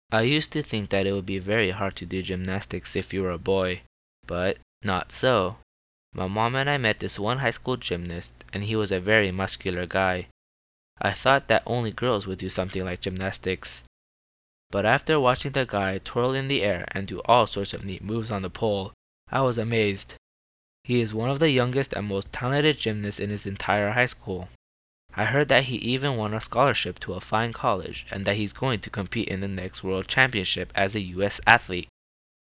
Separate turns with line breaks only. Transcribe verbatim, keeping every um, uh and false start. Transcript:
I used to think that it would be very hard to do gymnastics if you were a boy, but not so. My mom and I met this one high school gymnast, and he was a very muscular guy. I thought that only girls would do something like gymnastics, but after watching the guy twirl in the air and do all sorts of neat moves on the pole, I was amazed. He is one of the youngest and most talented gymnasts in his entire high school. I heard that he even won a scholarship to a fine college and that he's going to compete in the next World Championship as a U S athlete.